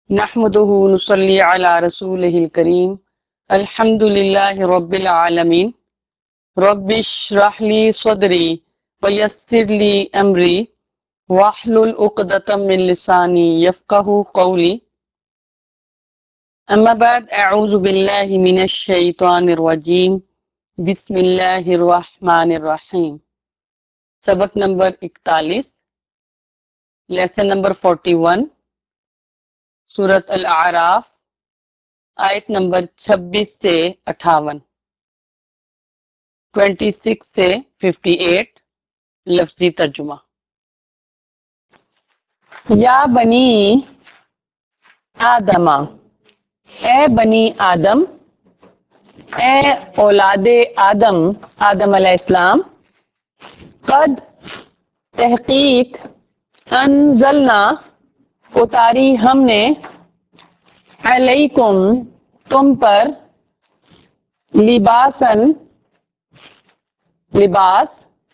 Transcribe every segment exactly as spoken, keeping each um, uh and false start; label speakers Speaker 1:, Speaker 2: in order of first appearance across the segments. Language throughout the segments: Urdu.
Speaker 1: نحمده نصلي على رسوله الكريم الحمد لله رب العالمين رب اشرح لي صدري ويسر لي أمري واحلل عقدة من لساني يفقهوا قولي أما بعد أعوذ بالله من الشيطان الرجيم بسم اللہ الرحمن الرحیم. سبق نمبر اکتالیس، لیسن نمبر فورٹی ون، سورۃ الاعراف، آیت نمبر چھبیس سے اٹھاون، ٹوینٹی سکس سے ففٹی ایٹ. لفظی ترجمہ. یا بنی آدم، اے بنی آدم، اے اولاد آدم آدم علیہ السلام، قد تحقیق انزلنا اتاری ہم نے علیکم تم پر لباسن لباس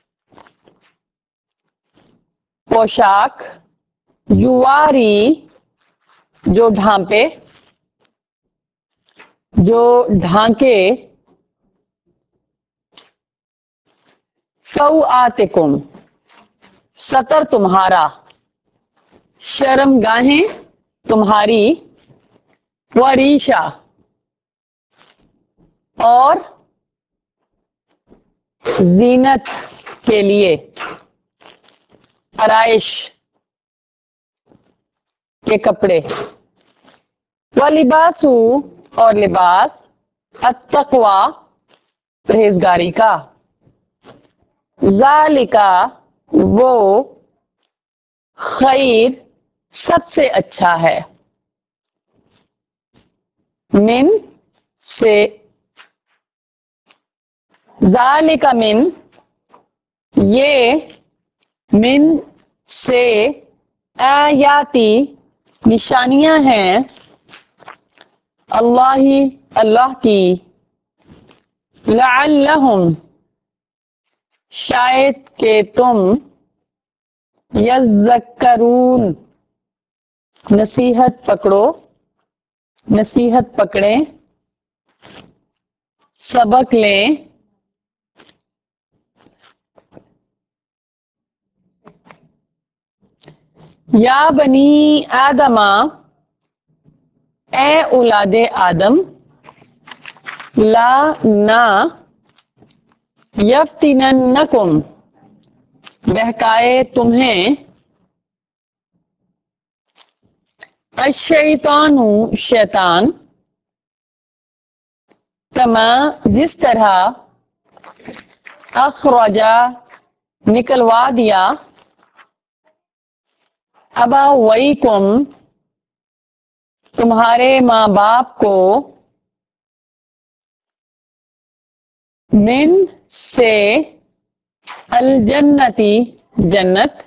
Speaker 1: پوشاک یواری جو ڈھانپے جو ڈھانکے سوآتکم ستر تمہارا شرم گاہیں تمہاری وریشا اور زینت کے لیے آرائش کے کپڑے واللباسو اور لباس التقوی پرہیزگاری کا ذالکا وہ خیر سب سے اچھا ہے من سے ذالک من یہ من سے آیاتی نشانیاں ہیں اللہ اللہ کی لعلہم شاید کہ تم یذکرون نصیحت پکڑو نصیحت پکڑیں سبق لیں یا بنی آدم اے اولاد آدم لا نا یفتننکم بہکائے تمہیں الشیطان شیطان کما جس طرح اخرجا نکلوا دیا ابویکم تمہارے ماں باپ کو من سے الجنتی جنت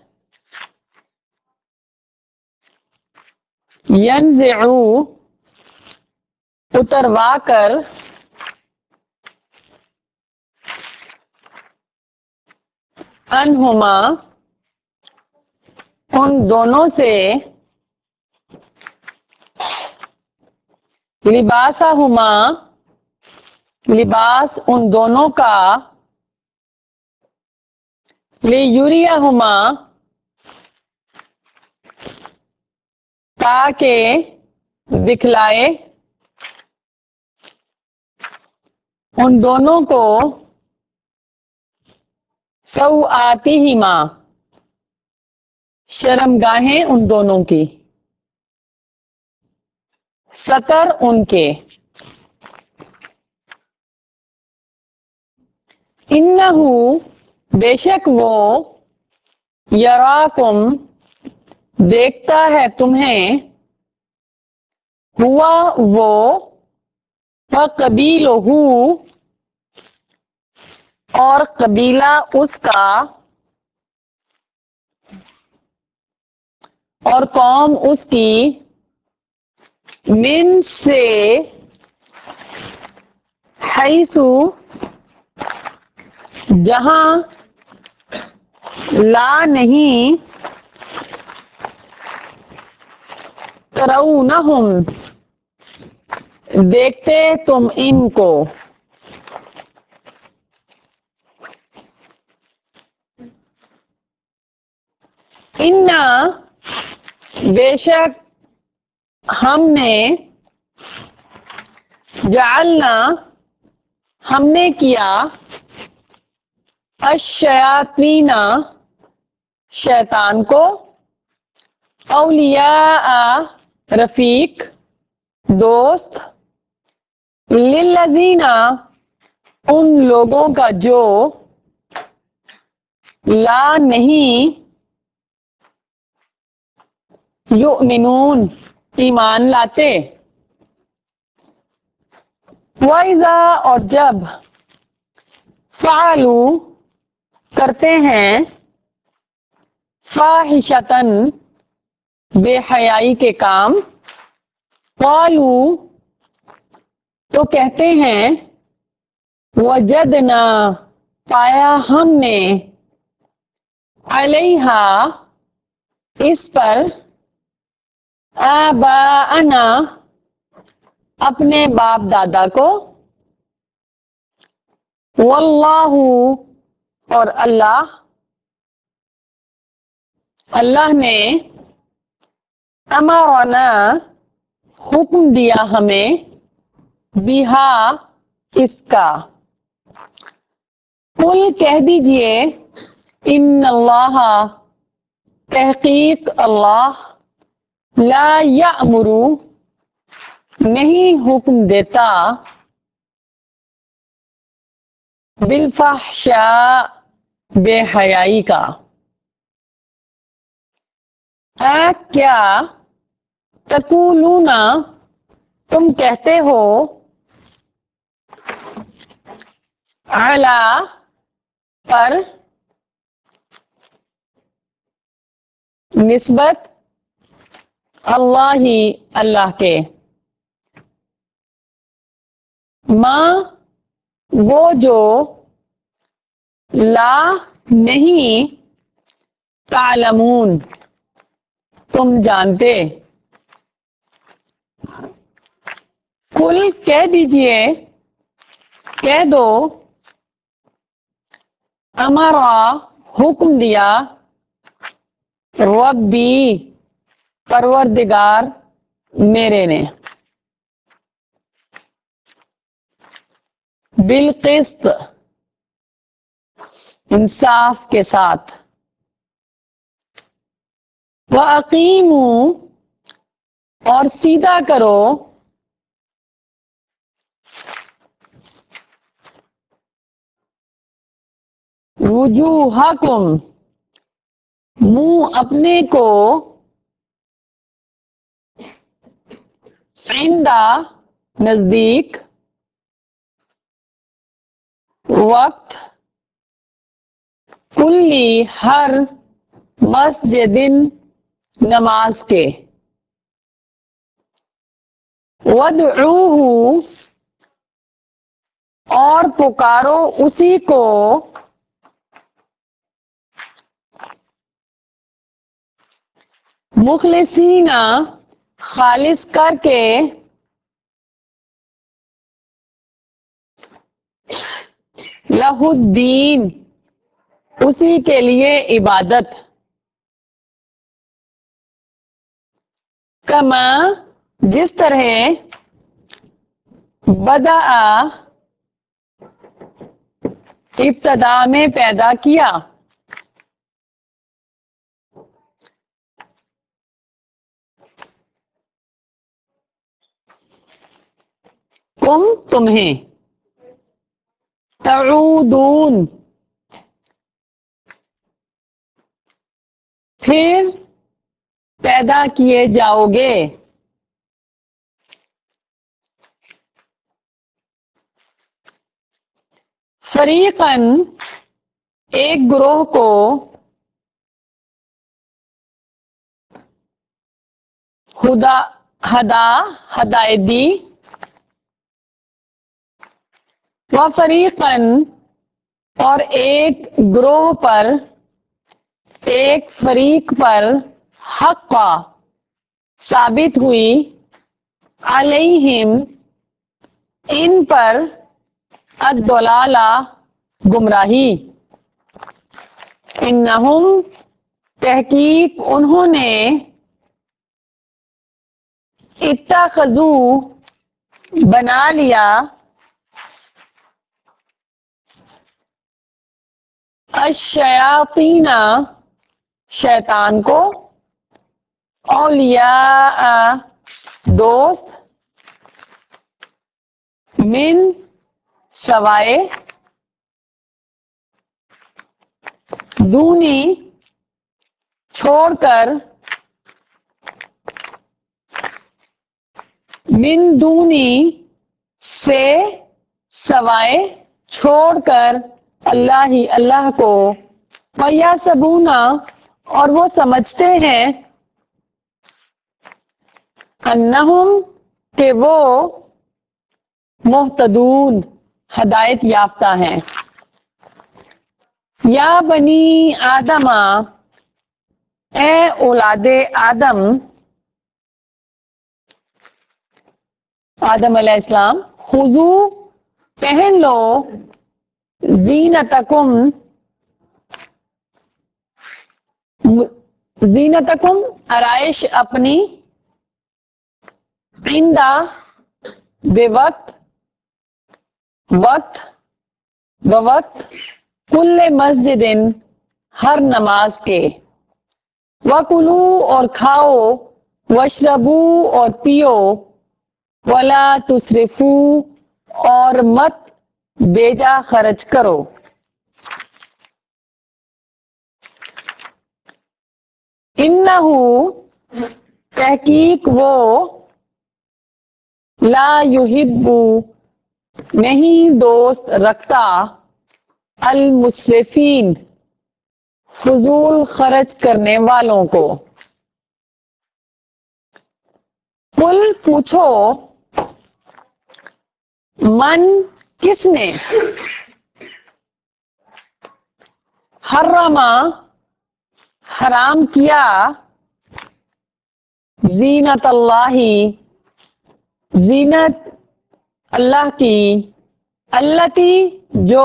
Speaker 1: ینزعو اتروا کر انہما ان دونوں سے لباسہما لباس ان دونوں کا لیوریہما تاکہ دکھلائے ان دونوں کو سوآتہما شرم گاہیں ان دونوں کی ستر ان کے انہو بے شک وہ یراکم دیکھتا ہے تمہیں ہوا وہ وقبیلہ اور قبیلہ اس کا اور قوم اس کی من سے حیث جہاں لا نہیں
Speaker 2: ترونہم دیکھتے تم ان کو، انا بے شک ہم نے، جعلنا ہم نے کیا، الشیاطین شیطان کو، اولیاء رفیق دوست، للذین ان لوگوں کا جو لا نہیں یؤمنون ایمان لاتے، وَإِذَا اور جب فعلوا کرتے ہیں، فاحشتاً بے حیائی کے کام، قالوا تو کہتے ہیں، وجدنا پایا ہم نے، علیہا اس پر، آباءنا اپنے باپ دادا کو، واللہ اور اللہ، اللہ نے، امرنا حکم دیا ہمیں، بہا اس کا، قل کہہ دیجئے، ان اللہ تحقیق اللہ، لا یأمر نہیں حکم دیتا، بالفحشاء بے حیائی کا، اے کیا تقولون تم کہتے ہو، علی پر نسبت، اللہ ہی اللہ کے، ماں وہ جو لا نہیں تعلمون تم جانتے، قل کہہ دیجئے، کہہ دو، امرا حکم دیا، ربی پروردگار میرے نے، بالقسط انصاف کے ساتھ، وَأَقِیمُوا اور سیدھا کرو، وجوہکم منہ اپنے کو، عند نزدیک، وقت، کلی ہر، مسجد نماز کے، وادعوہ اور پکارو اسی کو، مخلصین خالص کر کے، لہ الدین اسی کے لیے عبادت، کما جس طرح، بدأ ابتدا میں پیدا کیا، تم تمہیں، تعودون پھر پیدا کیے جاؤ گے، فریقاً ایک گروہ کو، ہدا ہدا ہدایت دی، وفریقاً اور ایک گروہ پر، ایک فریق پر، حق ثابت ہوئی علیہم ان پر الضلالہ گمراہی انہم تحقیق انہوں نے اتخذو بنا لیا الشیاطین شیطان کو اولیاء دوست من سوائے دونی چھوڑ کر من دونی سے سوائے چھوڑ کر اللہ ہی اللہ کو وَيَحْسَبُونَ اور وہ سمجھتے ہیں انہم کہ وہ مہتدون ہدایت یافتہ ہیں یا بنی آدم اے اولاد آدم آدم علیہ السلام خذو پہن لو زینتکم زینتکم آرائش اپنی عندہ بے وقت وقت بوقت کل مسجد ہر نماز کے وکلو اور کھاؤ واشربو اور پیو ولا تسرفو اور مت بیجا خرچ کرو انہو تحقیق وہ لا یحبو نہیں دوست رکھتا المسرفین فضول خرچ کرنے والوں کو قل پوچھو من کس نے حرما حرام کیا زینت اللہ زینت اللہ کی التی جو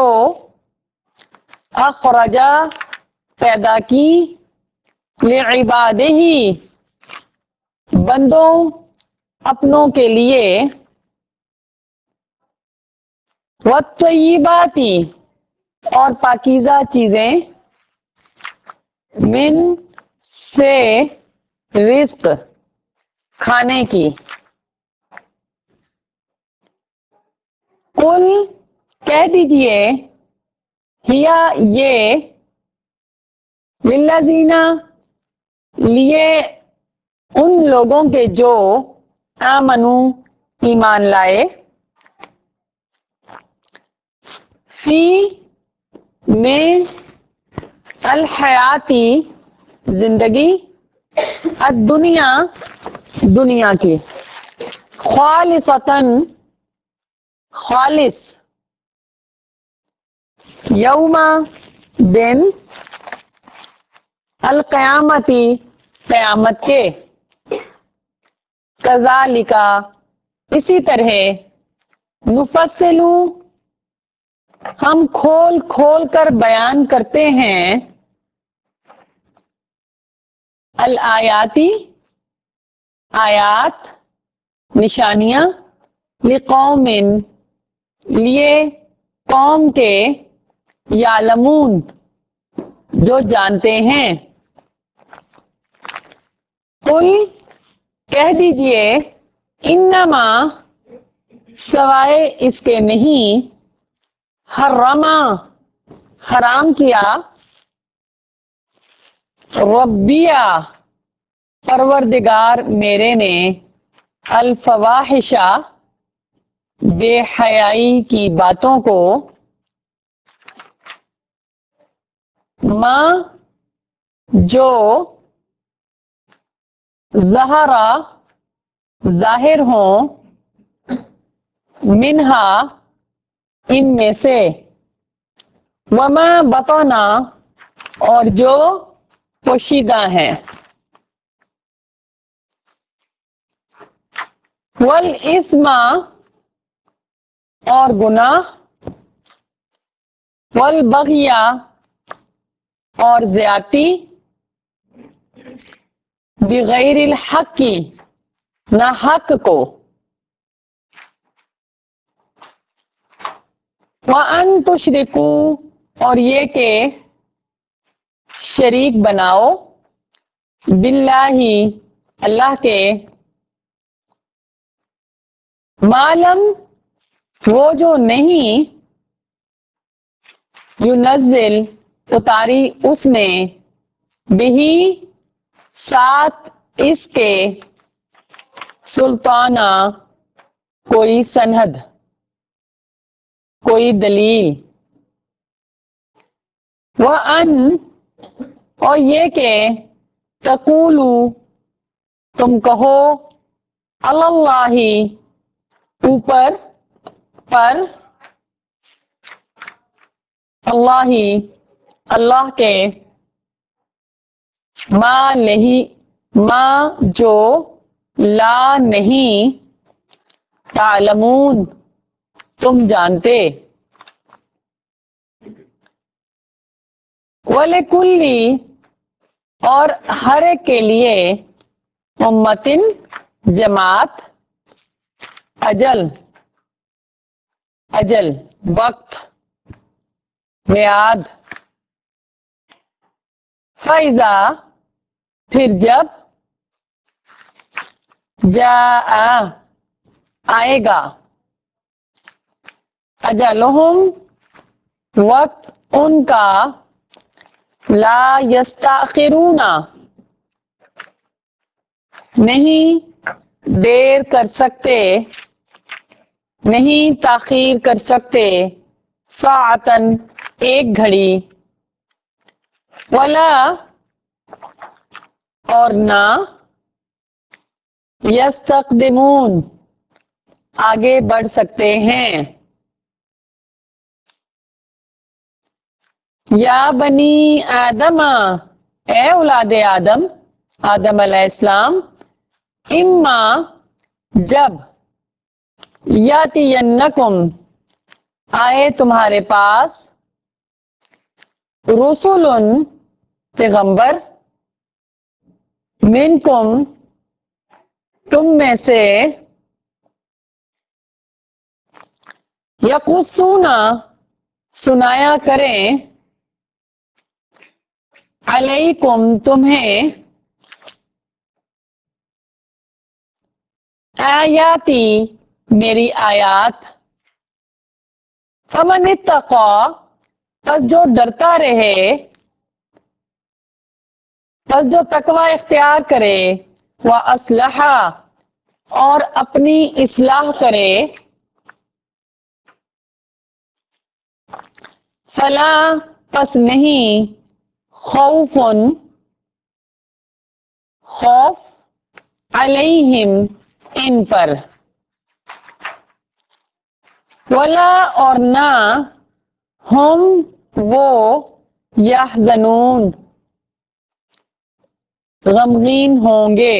Speaker 2: اخرجا پیدا کی لعبادہ بندوں اپنوں کے لیے والطیبات اور پاکیزہ چیزیں من سے رزق کھانے کی قل کہہ دیجئے ہیا یہ للذین لیے ان لوگوں کے جو آمنو ایمان لائے فی میں الحیاتی زندگی الدنیا دنیا کی خالصتاً خالص یوم دن القیامتی قیامت کے کذالک اسی طرح نفصلو ہم کھول کھول کر بیان کرتے ہیں الآیاتی آیات نشانیاں لقوم لیے قوم کے یعلمون جو جانتے ہیں قل کہہ دیجئے انما سوائے اس کے نہیں حرما حرام کیا ربیہ پروردگار میرے نے الفواحشہ بے حیائی کی باتوں کو ماں جو ظہرا ظاہر ہوں منہا ان میں سے وما بطنا اور جو پوشیدہ ہیں والاسم اور گناہ، والبغی اور زیادتی، بغیر الحق نہ حق کو، وَأَن تُشْرِكُوا اور یہ کہ شریک بناؤ، باللہ اللہ کے، معلم وہ جو نہیں، ينزل اتاری اس نے، بہی ساتھ اس کے، سلطانہ کوئی سند، کوئی دلیل، وَأَن اور یہ کہ تقولو تم کہو، علی اللہ اوپر پر، اللہ اللہ کے، ما نہیں ما جو لا نہیں، تعلمون تم جانتے، وَلِكُلِّ اور ہر ایک کے لیے، امتن جماعت، اجل اجل وقت، میعاد، فَإِذَا پھر جب، جاء آئے گا، اجلہم وقت ان کا، لا یستاخرون نہیں دیر کر سکتے، نہیں تاخیر کر سکتے، ساعتن ایک گھڑی، ولا اور نہ، یستقدمون آگے بڑھ سکتے ہیں، یا بنی آدم اے اولاد آدم، آدم علیہ السلام، اما جب، یاتینکم آئے تمہارے پاس، رسول پیغمبر، منکم تم میں سے، یقصون سنایا کریں، علیکم تمہیں، آیاتی میری آیات، فمن اتقا پس جو ڈرتا رہے، پس جو تقوی اختیار کرے، وَأَصْلَحَ اور اپنی اصلاح کرے، فلا پس نہیں، خوف خوف، علیہم ان پر، ولا اور نہ، ہم وہ، یحزنون غمگین ہوں گے،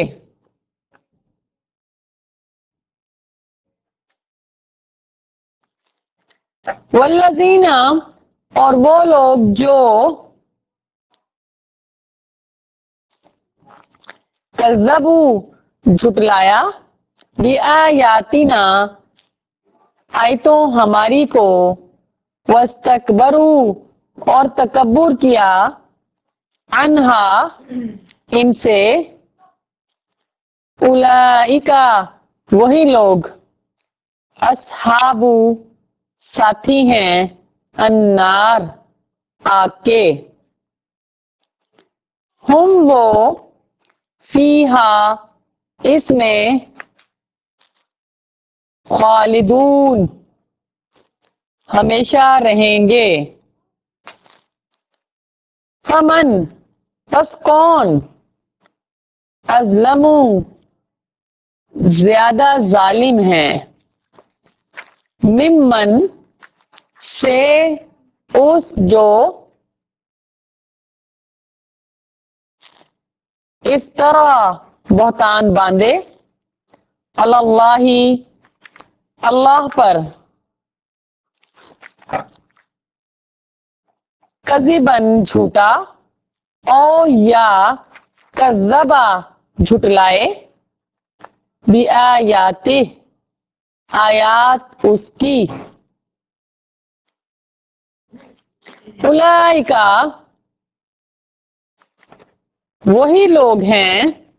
Speaker 2: والذین اور وہ لوگ جو، کذبوا جھٹلایا، بآیاتنا آیتوں ہماری کو، واستکبروا اور تکبر کیا، عنہا ان سے، اولئک وہی لوگ، اصحاب ساتھی ہیں، النار آگ کے، ہم وہ، فیہا اس میں، خالدون ہمیشہ رہیں گے، فمن پس کون، اظلم زیادہ ظالم ہے، ممن سے اس جو، افترا بہتان باندھے، اللہ اللہ پر، کذبن جھوٹا، او یا کذبا جھٹلائے، بآیاتہ آیات اس کی، اولئک وہی لوگ ہیں،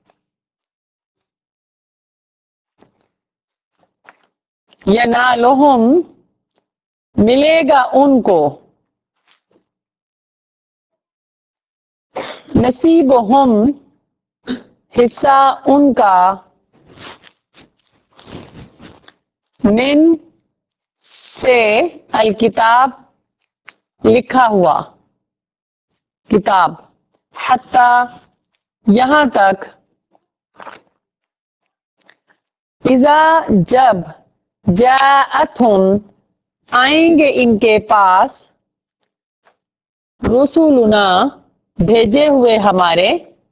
Speaker 2: ینالہم ملے گا ان کو، نصیبہم حصہ ان کا، من سے الکتاب لکھا ہوا کتاب، حتی یہاں تک، اذا جب جاءتہم آئیں گے ان کے پاس، رسولنا بھیجے ہوئے ہمارے،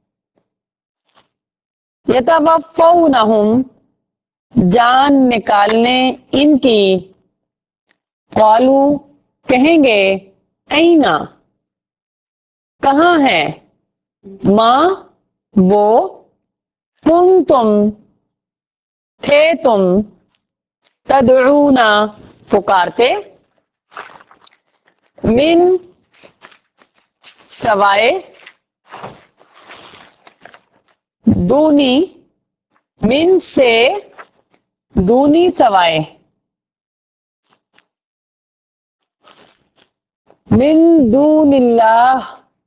Speaker 2: یتوفونہم جان نکالنے ان کی، قالو کہیں گے، اینا کہاں ہے، ماں وہ، کن تم تھے تم، تدعونا پکارتے، من سوائے، دونی من سے دونی سوائے، من دون اللہ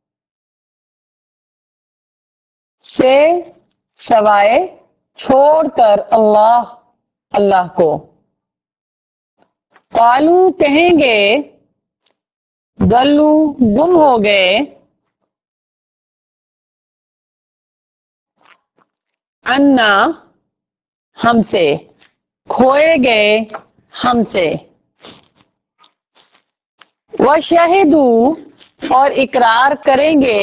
Speaker 2: سے سوائے چھوڑ کر اللہ اللہ کو، قالو کہیں گے، ضلوا گم ہو گئے، عنا ہم سے، کھوئے گئے ہم سے، وشہدوا اور اقرار کریں گے،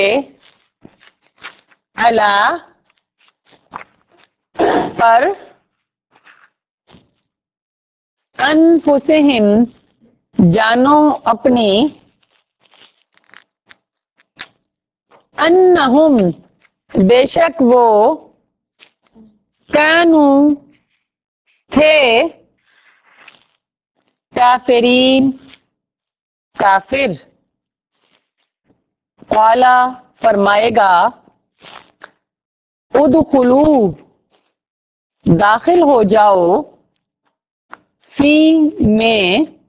Speaker 2: علی پر، انفسہم جانو اپنی، انہم بے شک وہ، کانوا تھے، کافرین کافر، قالا فرمائے گا، ادخلوا داخل ہو جاؤ، فی میں،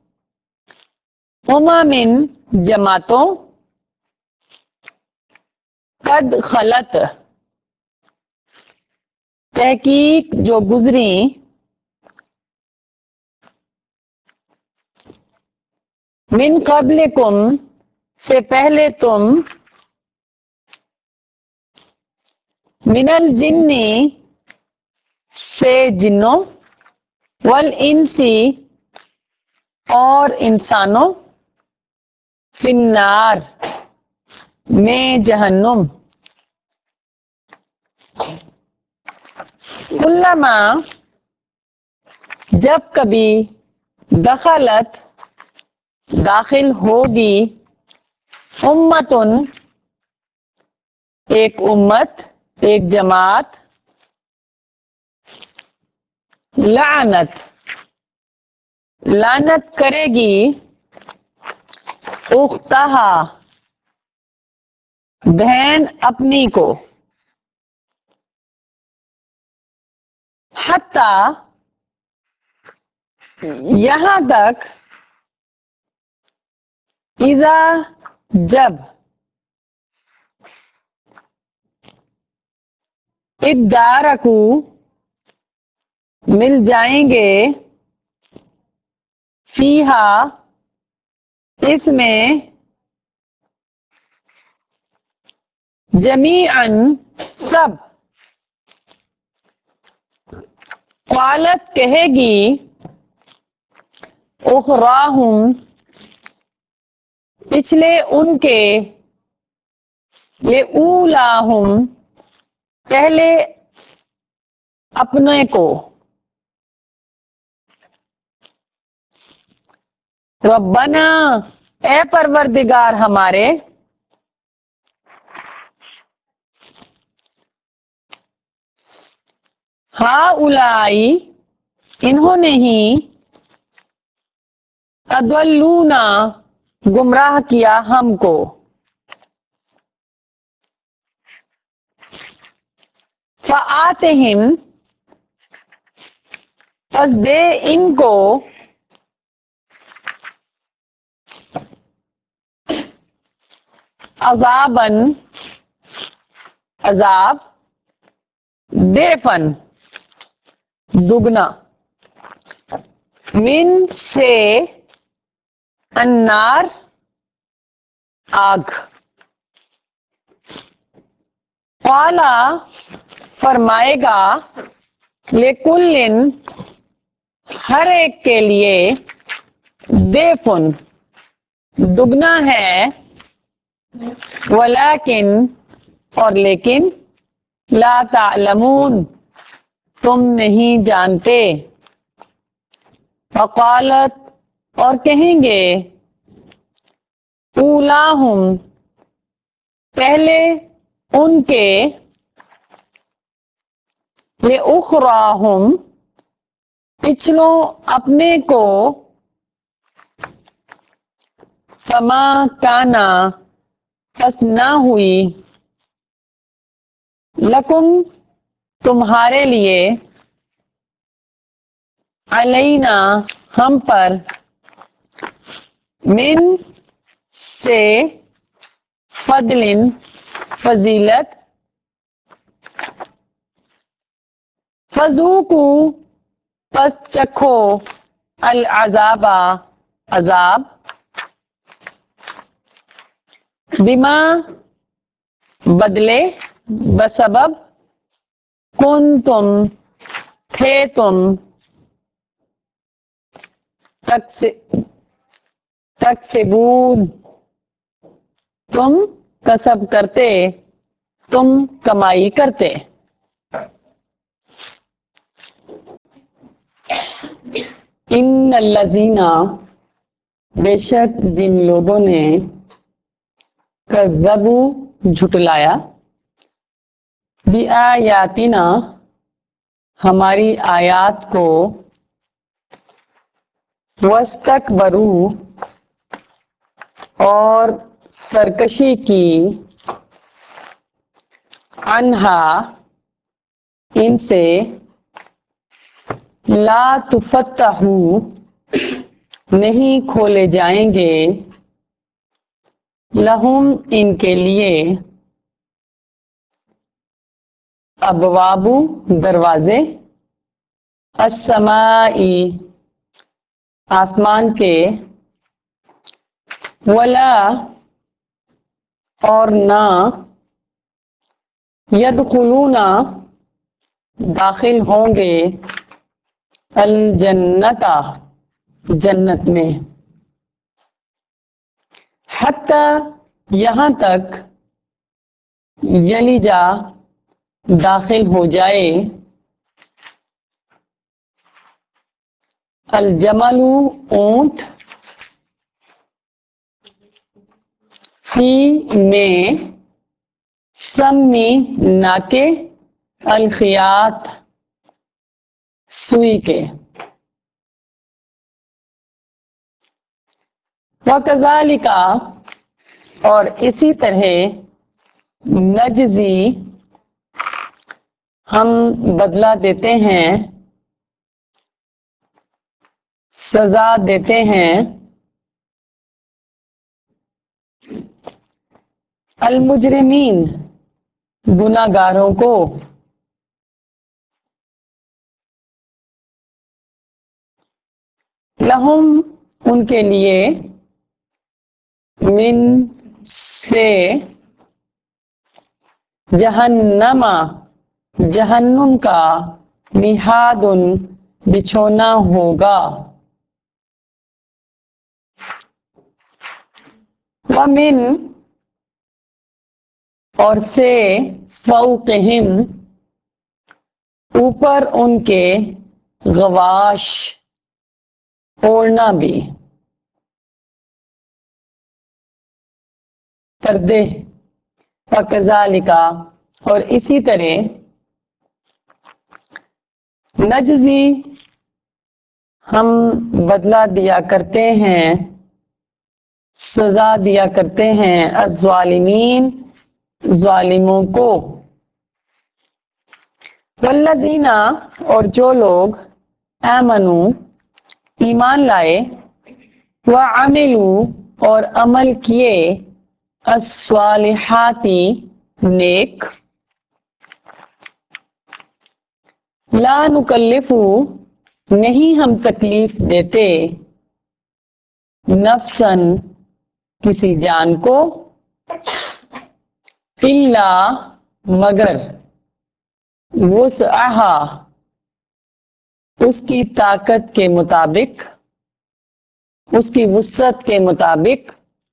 Speaker 2: امم جماعتوں، قد خلت تحقیق جو گزری، من قبلکم سے پہلے تم، من الجن سے جنوں، والانسی اور انسانوں، فی النار میں جہنم، کلما جب کبھی، دخلت داخل ہوگی، امتن ایک امت ایک جماعت، لعنت لعنت کرے گی، اختہا بہن اپنی کو، حتی یہاں تک، اذا جب، ادارکو مل جائیں گے، فیہا اس میں، جمیعاً سب، قالت کہے گی، اخراہم پچھلے ان کے، یہ اولاہم پہلے اپنے کو، ربنا اے پروردگار ہمارے، ہؤلائی انہوں نے ہی اضلونا گمراہ کیا ہم کو، فآتہم پس دے ان کو عذابن عذاب ضعفن دگنا، من سے النار آگ، قالا فرمائے گا، لکلن ہر ایک کے لیے، ضعفن دگنا ہے، ولیکن اور لیکن، لا تعلمون تم نہیں جانتے، وقالت اور کہیں گے، اولاہم پہلے ان کے، لأخراہم پچھلوں اپنے کو، فما کانا پس نہ ہوئی، لکم تمہارے لیے، علینا ہم پر، من سے فضل فضیلت، فذوقوا پس چکھو، العذاب عذاب، بما بدلے، بسبب، کنتم تھے تم، تکسبون تم کسب کرتے، تم کمائی کرتے، ان الذین بے شک جن لوگوں نے، کذبوا جھٹلایا، بآیاتنا ہماری آیات کو، واستکبروا اور سرکشی کی، عنہا ان سے، لا تفتح نہیں کھولے جائیں گے، لہم ان کے لیے، ابواب دروازے، السمائی آسمان کے، ولا اور نہ، یدخلون داخل ہوں گے، الجنت جنت میں، حتی یہاں تک، یلجا داخل ہو جائے، الجمل اونٹ، فی میں، سمی ناکے، الخیاط سوئی کے، وَكَذَلِكَ اور اسی طرح، نجزی ہم بدلہ دیتے ہیں، سزا دیتے ہیں، المجرمین گناہ گاروں کو، لہم ان کے لیے، من سے جہنم جہنم کا، مہاد بچھونا ہوگا، ومن اور سے، فوقہم اوپر ان کے، غواش اوڑھنا بھی، کر دے، وَكَذَلِكَ اور اسی طرح نجزی ہم بدلہ دیا کرتے ہیں، سزا دیا کرتے ہیں الظالمین ظالموں کو، والذین اور جو لوگ آمنوا ایمان لائے، وعملوا اور عمل کیے، الصالحات نیک، لا نکلف نہیں ہم تکلیف دیتے، نفساً کسی جان کو، الا مگر وسعہا اس کی طاقت کے مطابق، اس کی وسعت کے مطابق،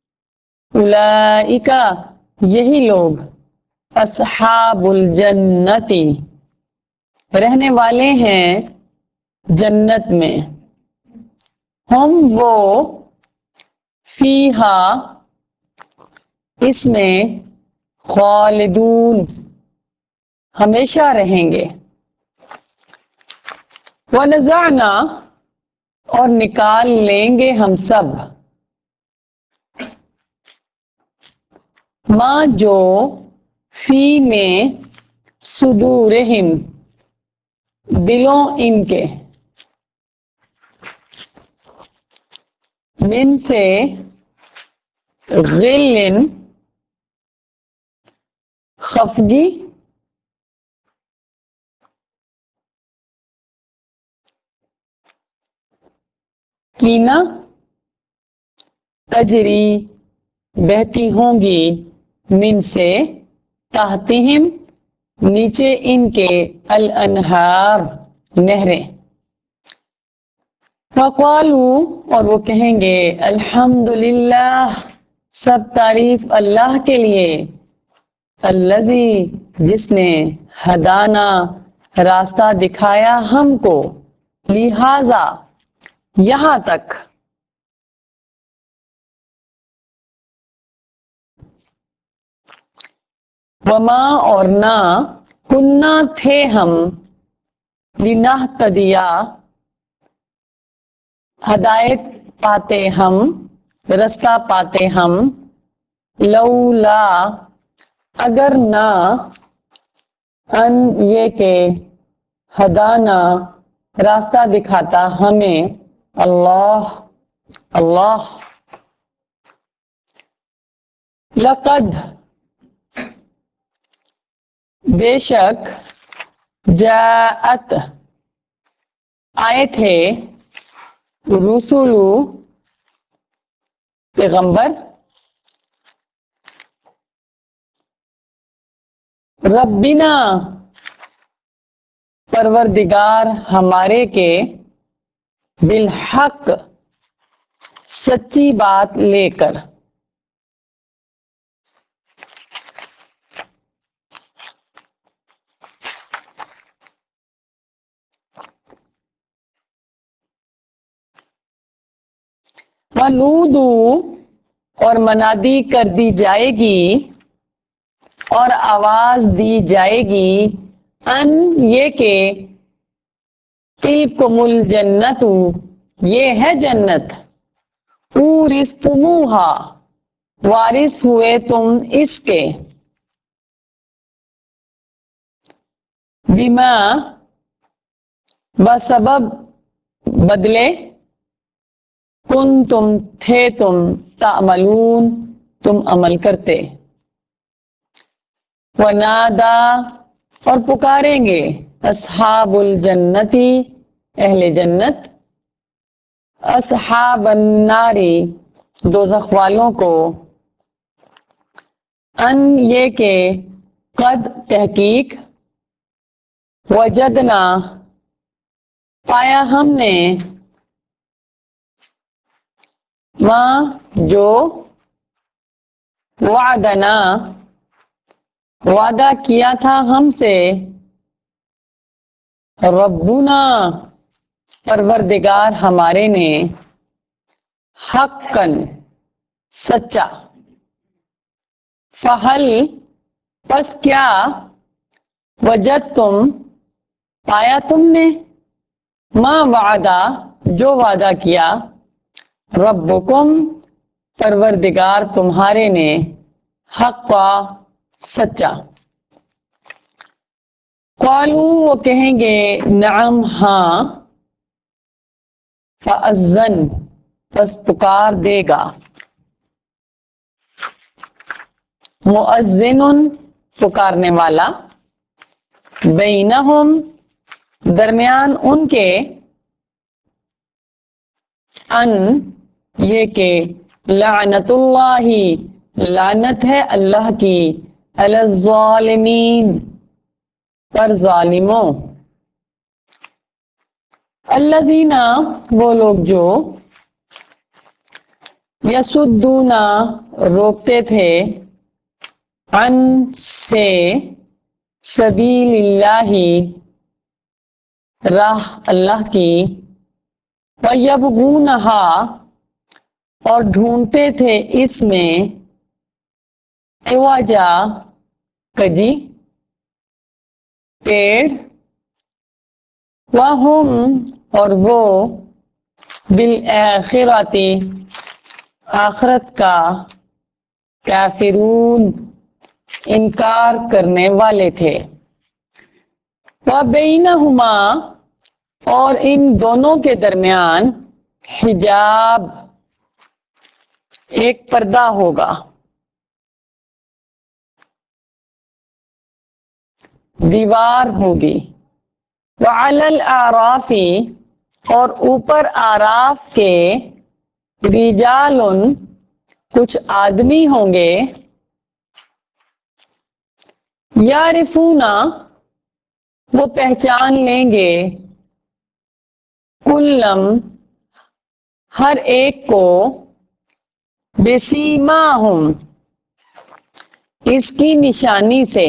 Speaker 2: اولئک یہی لوگ اصحاب الجنتی رہنے والے ہیں جنت میں، ہم وہ فیہا اس میں خالدون ہمیشہ رہیں گے، ونزعنا اور نکال لیں گے ہم سب، ماں جو فی میں صدورہم دلوں ان کے، من سے غلن خفگی، کینہ، تجری بہتی ہوں گی، من سے تحتہم نیچے ان کے، الانہار نہریں، وقالوا اور وہ کہیں گے الحمدللہ سب تعریف اللہ کے لیے، الذی جس نے ہدانا راستہ دکھایا ہم کو، لہذا یہاں تک، وما اور نہ کننا تھے ہم، لنہتدیا ہدایت پاتے ہم، رستہ پاتے ہم، لولا اگر نہ، ان یہ کہ ہدانا راستہ دکھاتا ہمیں، اللہ اللہ، لقد بے شک، جاءت آئے تھے، رسول پیغمبر، ربنا پروردگار ہمارے کے، بالحق سچی بات لے کر، وَنُودُوا اور منادی کر دی جائے گی، اور آواز دی جائے گی، ان یہ کہ تلکم الجنت یہ ہے جنت، اورثتموہا وارث ہوئے تم اس کے، بما بسبب بدلے، کن تم تھے تم، تعملون تم عمل کرتے، ونادا اور پکاریں گے، اصحاب الجنتی اہل جنت، اصحاب الناری دوزخ والوں کو، ان یہ کہ قد تحقیق، وجدنا پایا ہم نے، ماں جو وعدنا وعدہ کیا تھا ہم سے، ربنا پروردگار ہمارے نے، حقاً سچا، فہل پس کیا وجد تم پایا تم نے ما وعدہ جو وعدہ کیا ربکم پروردگار تمہارے نے حقا سچا. قالوا وہ کہیں گے نعم ہاں فأذن پس پکار دے گا مؤذن پکارنے والا بینہم درمیان ان کے ان یہ کہ لعنت اللہ لعنت ہے اللہ کی علی الظالمین پر ظالموں الذین وہ لوگ جو یصدون روکتے تھے عن سے سبیل اللہ راہ اللہ کی وَيَبْغُونَہا اور ڈھونڈتے تھے اس میں عوجا کجی ٹیڑھ وَهُمْ اور وہ بالآخرۃ آخرت کا کافرون انکار کرنے والے تھے. وَبَيْنَهُمَا اور ان دونوں کے درمیان حجاب ایک پردہ ہوگا دیوار ہوگی. وَعَلَى الْأَعْرَافِ اور اوپر آراف کے رجال کچھ آدمی ہوں گے یعرفون وہ پہچان لیں گے کلم ہر ایک کو بسیماہم اس کی نشانی سے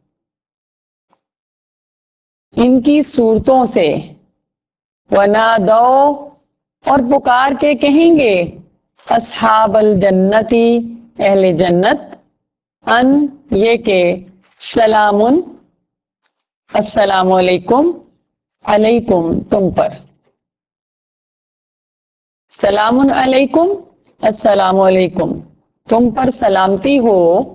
Speaker 2: ان کی صورتوں سے ونادو اور پکار کے کہیں گے اصحاب الجنتی اہل جنت ان یہ کہ سلام السلام علیکم علیکم تم پر سلام علیکم السلام علیکم تم پر سلامتی ہو.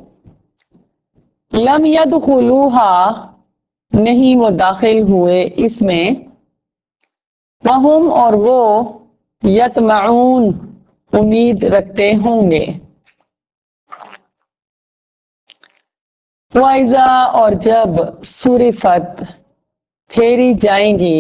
Speaker 2: لم يدخلوها نہیں وہ داخل ہوئے اس میں وہم اور وہ یطمعون امید رکھتے ہوں گے. وَإِذَا اور جب صُرِفَت پھیری جائیں گی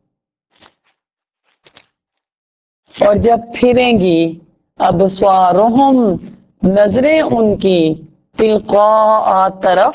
Speaker 2: اور جب پھریں گی ابصارہم نظریں ان کی تلقاء طرف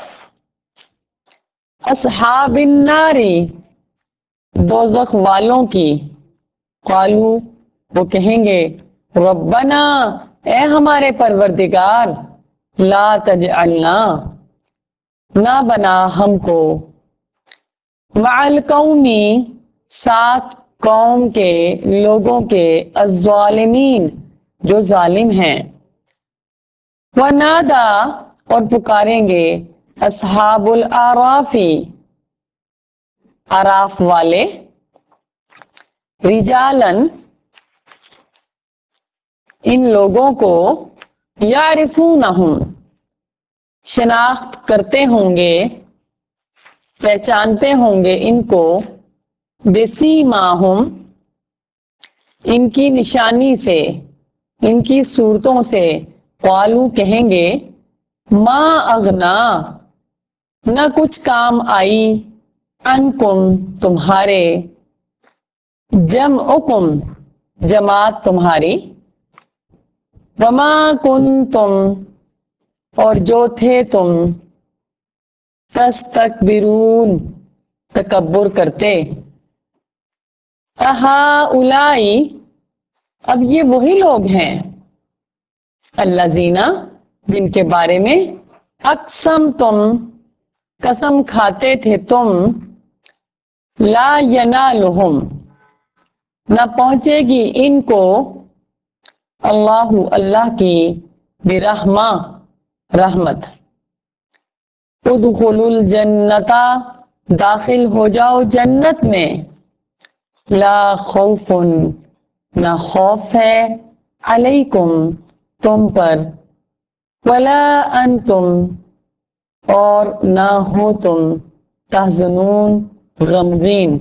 Speaker 2: اصحاب الناری دوزخ والوں کی قالوا وہ کہیں گے ربنا اے ہمارے پروردگار لا تجعلنا نہ بنا ہم کو مع القومی ساتھ قوم کے لوگوں کے الظالمین جو ظالم ہیں. ونادا اور پکاریں گے اصحاب الاعرافی اعراف والے رجالن ان لوگوں کو یعرفونہم شناخت کرتے ہوں گے پہچانتے ہوں گے ان کو بسیماہم ان کی نشانی سے ان کی صورتوں سے قالو کہیں گے ما اغنا نہ کچھ کام آئی انکم تمہارے جمعکم جماعت تمہاری وما کنتم اور جو تھے تم تستکبرون تکبر کرتے. اہؤلائی اب یہ وہی لوگ ہیں الذین جن کے بارے میں اقسم تم قسم کھاتے تھے تم لا ینالہم نہ پہنچے گی ان کو اللہ اللہ کی برحمہ رحمت ادخلوا الجنتا داخل ہو جاؤ جنت میں لا خوف نہ خوف ہے علیکم تم پر ولا انتم اور نہ ہو تم تحزنون غمگین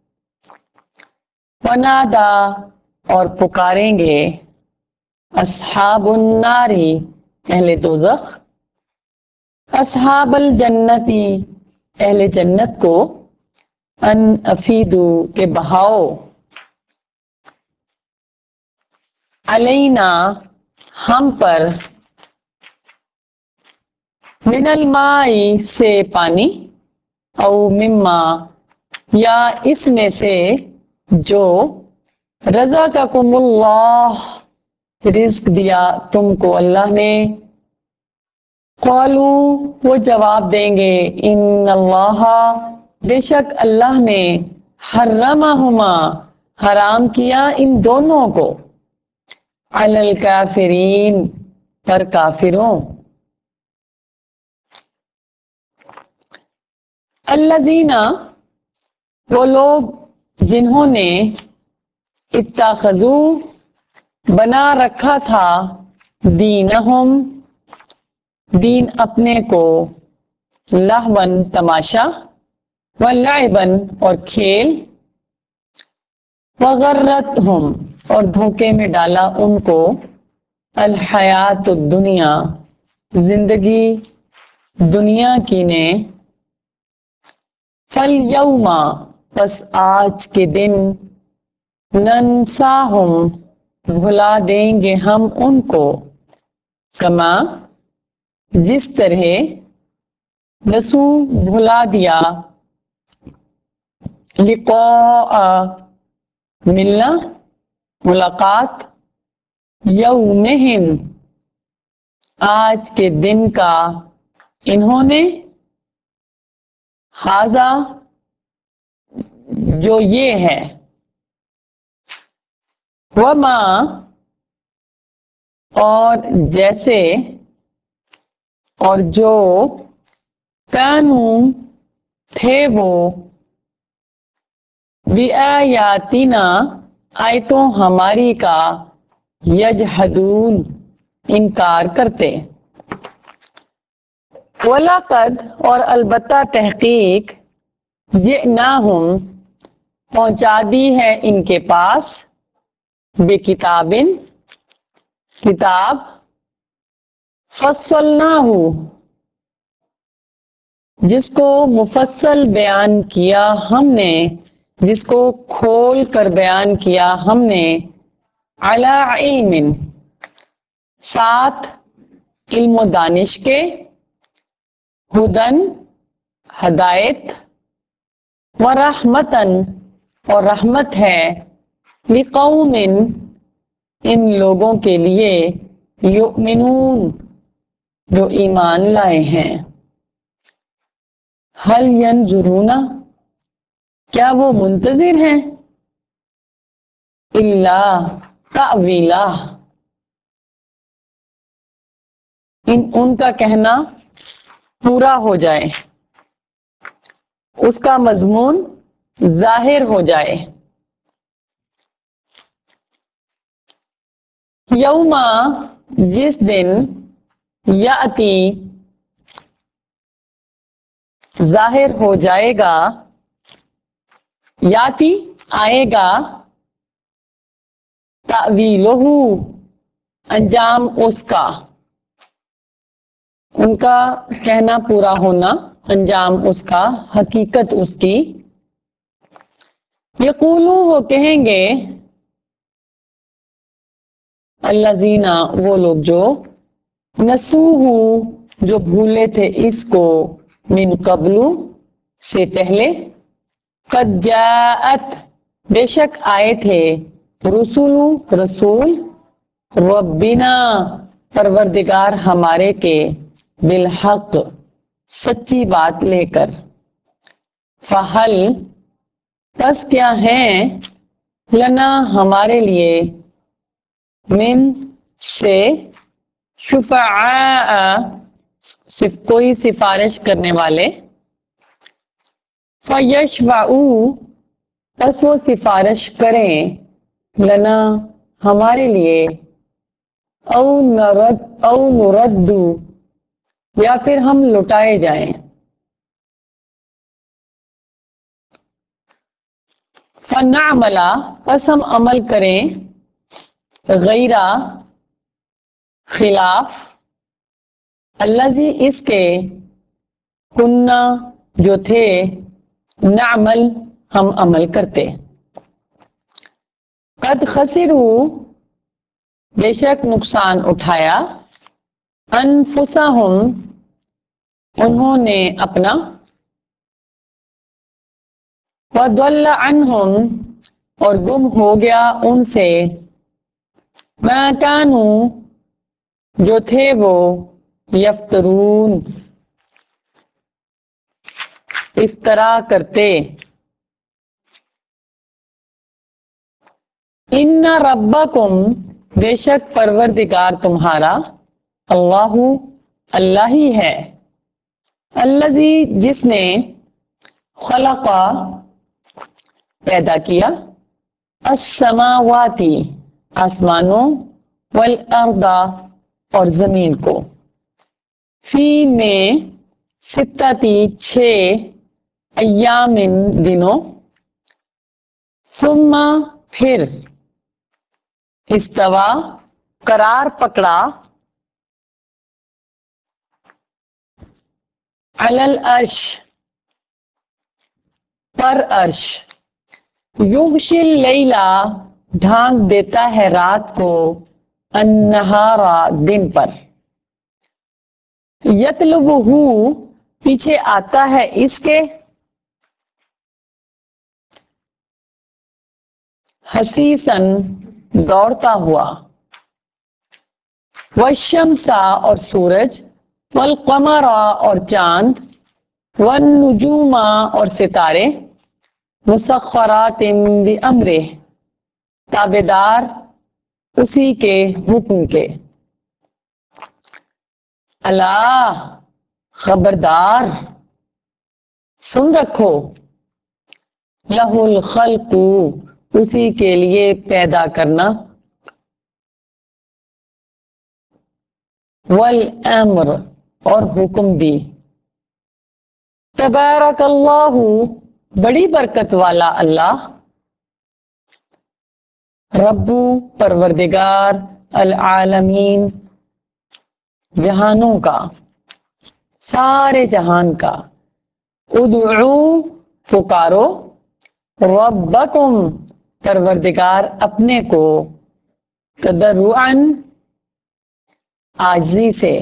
Speaker 2: ونادا اور پکاریں گے اصحاب الناری اہل دوزخ اصحاب الجنتی اہل جنت کو ان افیدو کے بہاؤ علینا ہم پر من الماء سے پانی او مما یا اس میں سے جو رزقکم اللہ رزق دیا تم کو اللہ نے قالو وہ جواب دیں گے ان اللہ بے شک اللہ نے حرمہما حرام کیا ان دونوں کو علی الکافرین پر کافروں الذین وہ لوگ جنہوں نے اتخذو بنا رکھا تھا دینہم دین اپنے کو لہون تماشا ولعبن اور کھیل وغرتہم اور دھوکے میں ڈالا ان کو الحیات الدنیا زندگی دنیا کی نے فالیوم پس آج کے دن ننساہم بھلا دیں گے ہم ان کو کما جس طرح نسو بھلا دیا لقاء ملنا ملاقات یومہم آج کے دن کا انہوں نے ہاذا جو یہ ہے وما اور جیسے اور جو کانوں تھے وہ بِآیاتنا آیتوں ہماری کا یجحدون انکار کرتے وَلَقَدْ اور البتہ تحقیق جئناہم پہنچا دی ہے ان کے پاس بِکتابٍ کتاب فصلناہ جس کو مفصل بیان کیا ہم نے جس کو کھول کر بیان کیا ہم نے علی علم ساتھ علم و دانش کے ہدن ہدایت و رحمتن اور رحمت ہے لقوم ان لوگوں کے لیے یؤمنون جو ایمان لائے ہیں حل ینظرون کیا وہ منتظر ہیں الا تأویلہ ان ان کا کہنا پورا ہو جائے اس کا مضمون ظاہر ہو جائے یوم جس دن یاتی ظاہر ہو جائے گا یاتی آئے گا تأویلہ انجام اس کا ان کا کہنا پورا ہونا انجام اس کا حقیقت اس کی یقولو وہ کہیں گے الذین وہ لوگ جو نسوہ جو بھولے تھے اس کو من قبل سے پہلے قد جاءت بے شک آئے تھے رسول رسول ربنا پروردگار ہمارے کے بالحق سچی بات لے کر فہل پس کیا ہیں لنا ہمارے لیے من سے شفعاء صرف کوئی سفارش کرنے والے، فَيَشْفَعُوا پس وہ سفارش کریں، لنا ہمارے لیے، او نرد او نردو یا پھر ہم لٹائے جائیں، فَنَعْمَلَ پس ہم عمل کریں، غیرہ خلاف، الذی اس کے، کنہ جو تھے، نعمل ہم عمل کرتے، قد خسروا بے شک نقصان اٹھایا، انفسہم انہوں نے اپنا، وضل عنہم اور گم ہو گیا ان سے، ما کانوا جو تھے وہ، یفترون افترا کرتے، ان ربکم بے شک پروردگار تمہارا، اللہ اللہ ہی ہے، الذی جس نے، خلق پیدا کیا، السماواتی آسمانوں، والارض اور زمین کو، فی میں ستتی چھ، ایام دنوں، ثم پھر، استوا قرار پکڑا، علی العرش پر عرش، یغشی اللیلہ ڈھانک دیتا ہے رات کو، النہارا دن پر، یطلبہ پیچھے آتا ہے اس کے، حثیثاً دوڑتا ہوا، والشمس اور سورج، والقمر اور چاند، والنجوم اور ستارے، مسخرات بامرہ تابعدار اسی کے حکم کے، الا خبردار، سن رکھو، لہ الخلق اسی کے لیے پیدا کرنا، والامر اور حکم بھی، تبارک اللہ بڑی برکت والا اللہ، رب پروردگار، العالمین جہانوں کا، سارے جہان کا، ادعو پکارو، ربکم پروردگار اپنے کو، تضرعاً عاجزی سے،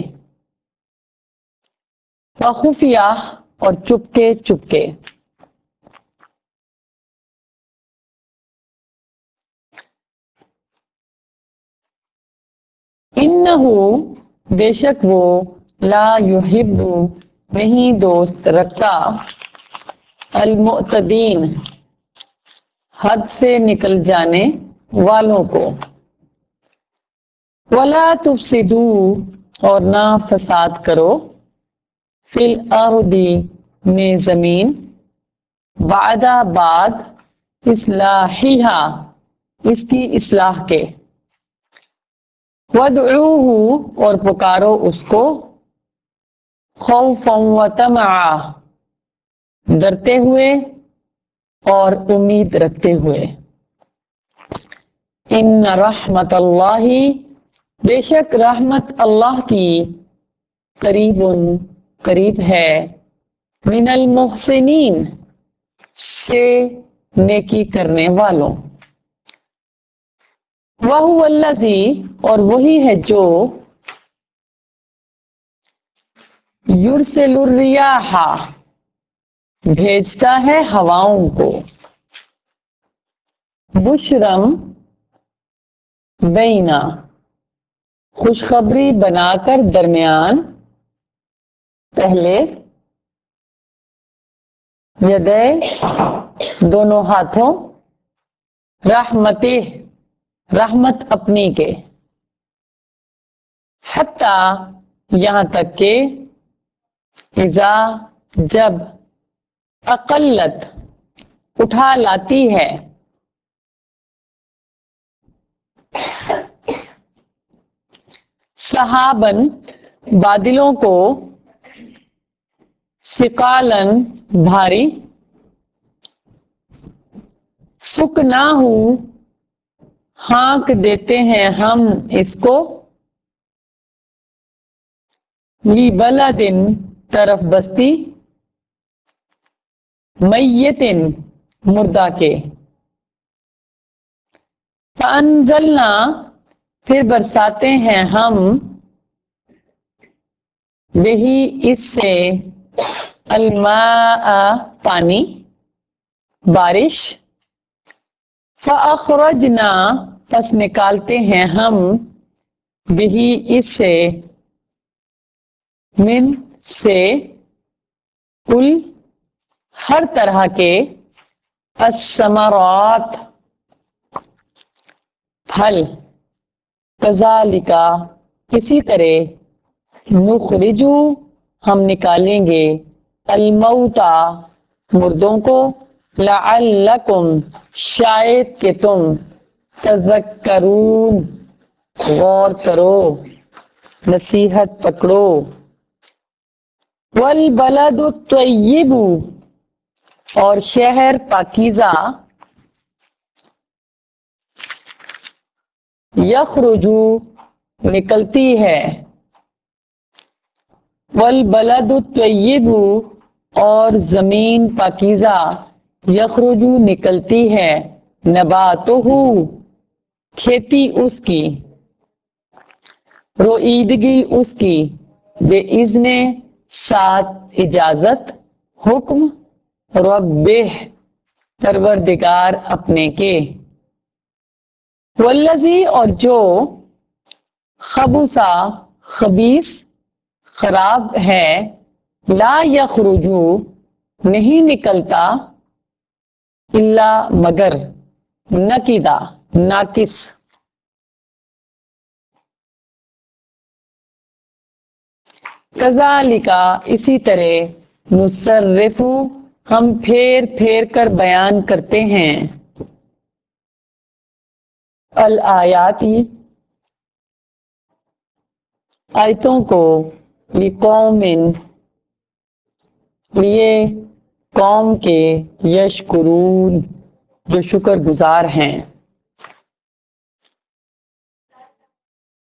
Speaker 2: وخفیہ اور چپکے چپکے، انہو بے شک وہ، لا یحب نہیں دوست رکھتا، المعتدین حد سے نکل جانے والوں کو، ولا تفسدوا اور نہ فساد کرو، فی الارض میں زمین، بعد بعد، اصلاحہا اس کی اصلاح کے، وادعوہ اور پکارو اس کو، خوفا وطمعا ڈرتے ہوئے اور امید رکھتے ہوئے، ان رحمت اللہ بے شک رحمت اللہ کی، قریب قریب ہے، من المحسنین سے نیکی کرنے والوں، وَهُوَ الَّذِي اور وہی ہے جو، یرسل الریاح بھیجتا ہے ہواؤں کو، بشرم بینا خوشخبری بنا کر درمیان، پہلے، یدے دونوں ہاتھوں، رحمتہ رحمت اپنی کے، حتی یہاں تک کہ، اذا جب اقلت اٹھا لاتی ہے صحابن بادلوں کو ثقالن بھاری سکناہ ہانک دیتے ہیں ہم اس کو لی بلدن طرف بستی میتن مردہ کے فانزلنا پھر برساتے ہیں ہم وہی اس سے الماء پانی بارش فاخرجنا پس نکالتے ہیں ہم وہی اس سے من سے کل ہر طرح کے الثمرات پھل کذالک اسی طرح نخرجو ہم نکالیں گے الموتى مردوں کو لعلکم شاید کہ تم تذکرون غور کرو نصیحت پکڑو والبلد الطیب اور شہر پاکیزہ یخرجو نکلتی ہے والبلد الطیب اور زمین پاکیزہ یخرجو نکلتی ہے نباتہ کھیتی اس کی روئیدگی اس کی بے اذن ساتھ اجازت حکم ربہ پروردگار اپنے کے والذی اور جو خبثا خبیث خراب ہے لا یخرجو نہیں نکلتا الا مگر نکدہ ناقص کذالک اسی طرح نصرف ہم پھیر پھیر کر بیان کرتے ہیں الآیاتی آیتوں کو لقوم لیے قوم کے یشکرون جو شکر گزار ہیں